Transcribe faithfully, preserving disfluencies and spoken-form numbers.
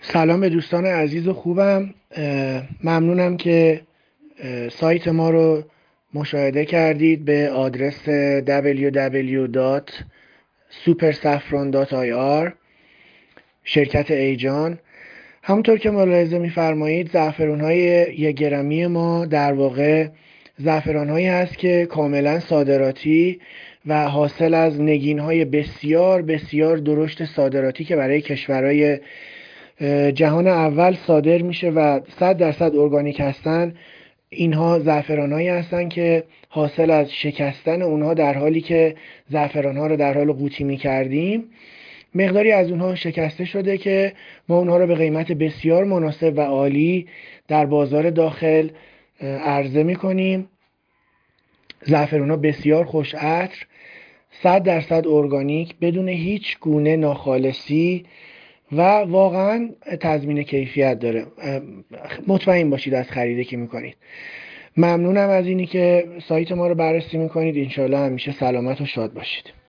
سلام به دوستان عزیز و خوبم. ممنونم که سایت ما رو مشاهده کردید به آدرس دبلیو دبلیو دبلیو دات سوپر سفران دات آی آر شرکت ایجان. همونطور که ملاحظه می‌فرمایید زعفران‌های یک گرمی ما در واقع زعفران‌هایی هست که کاملا صادراتی و حاصل از نگین‌های بسیار بسیار درشت صادراتی که برای کشورهای جهان اول صادر میشه و صد درصد ارگانیک هستن. اینها زعفران‌هایی هستن که حاصل از شکستن اونها در حالی که زعفران‌ها رو در حال قوطی می‌کردیم مقداری از اونها شکسته شده که ما اونها رو به قیمت بسیار مناسب و عالی در بازار داخل عرضه می‌کنیم. زعفران‌ها بسیار خوش عطر، صد درصد ارگانیک، بدون هیچ گونه ناخالصی و واقعا تضمین کیفیت داره. مطمئن باشید از خریده که میکنید. ممنونم از اینی که سایت ما رو بررسی میکنید. انشالله همیشه سلامت و شاد باشید.